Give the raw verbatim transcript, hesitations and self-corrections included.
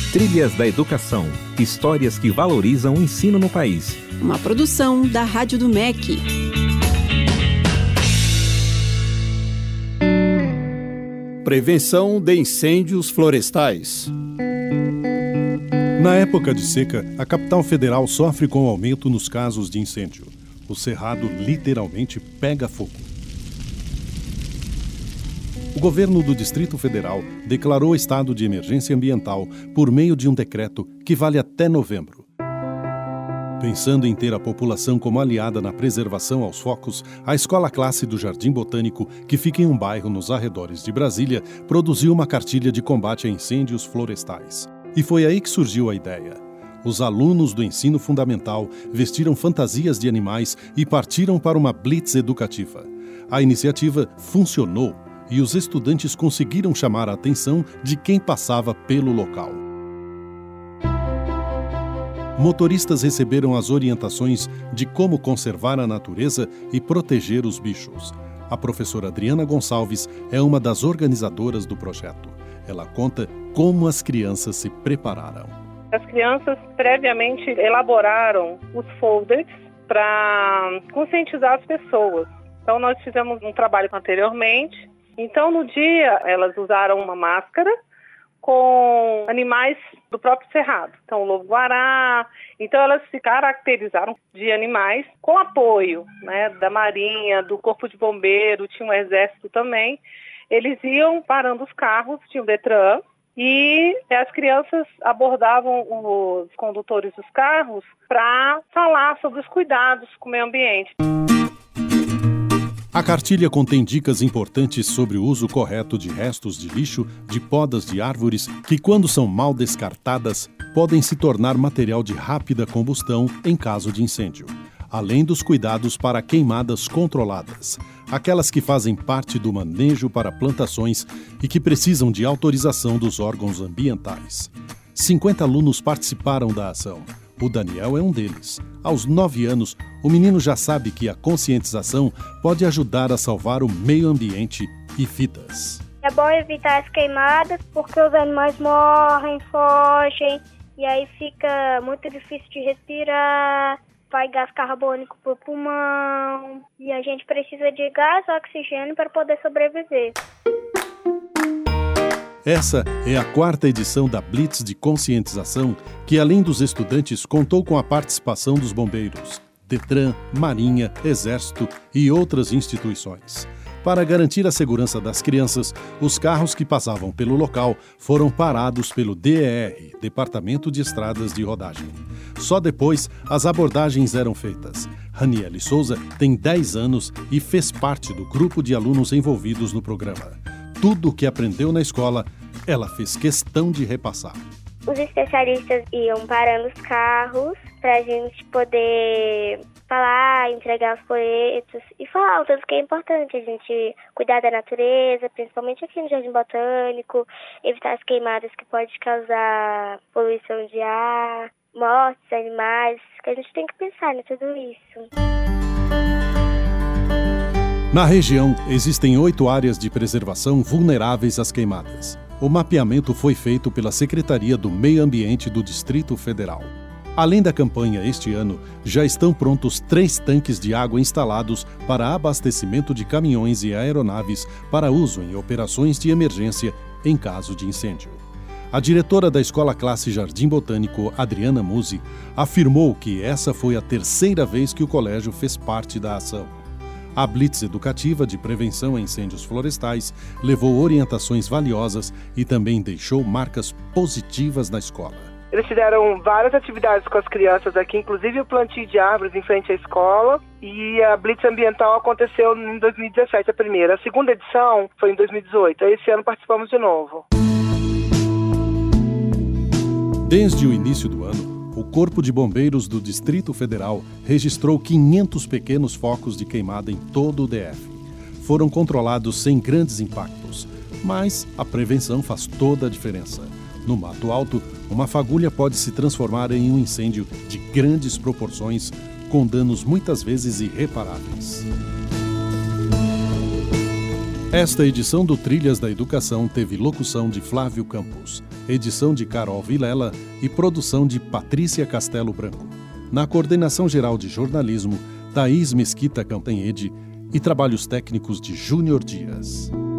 Trilhas da Educação, histórias que valorizam o ensino no país. Uma produção da Rádio do M E C. Prevenção de incêndios florestais. Na época de seca, a capital federal sofre com o aumento nos casos de incêndio. O cerrado literalmente pega fogo. O governo do Distrito Federal declarou estado de emergência ambiental por meio de um decreto que vale até novembro. Pensando em ter a população como aliada na preservação aos focos, a Escola Classe do Jardim Botânico, que fica em um bairro nos arredores de Brasília, produziu uma cartilha de combate a incêndios florestais. E foi aí que surgiu a ideia. Os alunos do ensino fundamental vestiram fantasias de animais e partiram para uma blitz educativa. A iniciativa funcionou e os estudantes conseguiram chamar a atenção de quem passava pelo local. Motoristas receberam as orientações de como conservar a natureza e proteger os bichos. A professora Adriana Gonçalves é uma das organizadoras do projeto. Ela conta como as crianças se prepararam. As crianças previamente elaboraram os folders para conscientizar as pessoas. Então nós fizemos um trabalho anteriormente. Então, no dia, elas usaram uma máscara com animais do próprio cerrado. Então, o lobo-guará. Então, elas se caracterizaram de animais com apoio, né, da Marinha, do Corpo de Bombeiro, tinha um exército também. Eles iam parando os carros, tinha o Detran, e as crianças abordavam os condutores dos carros para falar sobre os cuidados com o meio ambiente. A cartilha contém dicas importantes sobre o uso correto de restos de lixo, de podas de árvores, que quando são mal descartadas, podem se tornar material de rápida combustão em caso de incêndio. Além dos cuidados para queimadas controladas, aquelas que fazem parte do manejo para plantações e que precisam de autorização dos órgãos ambientais. cinquenta alunos participaram da ação. O Daniel é um deles. Aos nove anos, o menino já sabe que a conscientização pode ajudar a salvar o meio ambiente e vidas. É bom evitar as queimadas porque os animais morrem, fogem e aí fica muito difícil de respirar, vai gás carbônico pro pulmão e a gente precisa de gás oxigênio para poder sobreviver. Essa é a quarta edição da Blitz de Conscientização, que além dos estudantes contou com a participação dos bombeiros, Detran, Marinha, Exército e outras instituições. Para garantir a segurança das crianças, os carros que passavam pelo local foram parados pelo D E R, Departamento de Estradas de Rodagem. Só depois as abordagens eram feitas. Raniele Souza tem dez anos e fez parte do grupo de alunos envolvidos no programa. Tudo o que aprendeu na escola, ela fez questão de repassar. Os especialistas iam parando os carros para a gente poder falar, entregar os folhetos e falar o tanto que é importante a gente cuidar da natureza, principalmente aqui no Jardim Botânico, evitar as queimadas que podem causar poluição de ar, mortes de animais, que a gente tem que pensar em tudo isso. Na região, existem oito áreas de preservação vulneráveis às queimadas. O mapeamento foi feito pela Secretaria do Meio Ambiente do Distrito Federal. Além da campanha este ano, já estão prontos três tanques de água instalados para abastecimento de caminhões e aeronaves para uso em operações de emergência em caso de incêndio. A diretora da Escola Classe Jardim Botânico, Adriana Musi, afirmou que essa foi a terceira vez que o colégio fez parte da ação. A Blitz Educativa de Prevenção a Incêndios Florestais levou orientações valiosas e também deixou marcas positivas na escola. Eles fizeram várias atividades com as crianças aqui, inclusive o plantio de árvores em frente à escola. E a Blitz Ambiental aconteceu em dois mil e dezessete, a primeira. A segunda edição foi em dois mil e dezoito. Esse ano participamos de novo. Desde o início do ano, o Corpo de Bombeiros do Distrito Federal registrou quinhentos pequenos focos de queimada em todo o D F. Foram controlados sem grandes impactos, mas a prevenção faz toda a diferença. No Mato Alto, uma fagulha pode se transformar em um incêndio de grandes proporções, com danos muitas vezes irreparáveis. Esta edição do Trilhas da Educação teve locução de Flávio Campos, edição de Carol Vilela e produção de Patrícia Castelo Branco. Na coordenação geral de jornalismo, Thaís Mesquita Cantanhede e trabalhos técnicos de Júnior Dias.